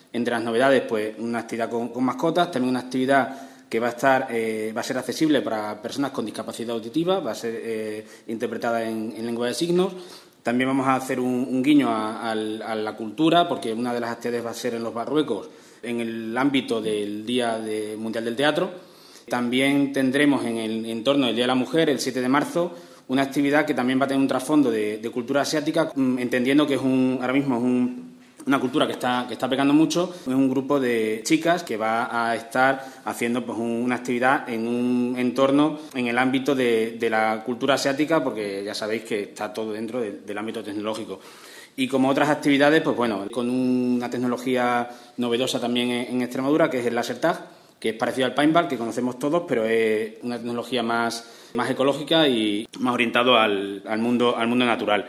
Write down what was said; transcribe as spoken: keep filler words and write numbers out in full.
Entre las novedades, pues una actividad con, con mascotas, también una actividad que va a estar, eh, va a ser accesible para personas con discapacidad auditiva, va a ser eh, interpretada en, en lengua de signos. También vamos a hacer un, un guiño a, a, a la cultura, porque una de las actividades va a ser en los Barruecos, en el ámbito del Día de, Mundial del Teatro. También tendremos en el entorno del Día de la Mujer, el siete de marzo, una actividad que también va a tener un trasfondo de, de cultura asiática, entendiendo que es un, ahora mismo es un, una cultura que está, que está pegando mucho. Es un grupo de chicas que va a estar haciendo pues, una actividad en un entorno en el ámbito de, de la cultura asiática, porque ya sabéis que está todo dentro de, del ámbito tecnológico. Y como otras actividades, pues bueno, con una tecnología novedosa también en, en Extremadura, que es el láser tag, que es parecido al paintball, que conocemos todos, pero es una tecnología más, más ecológica y más orientado al, al mundo, al mundo natural.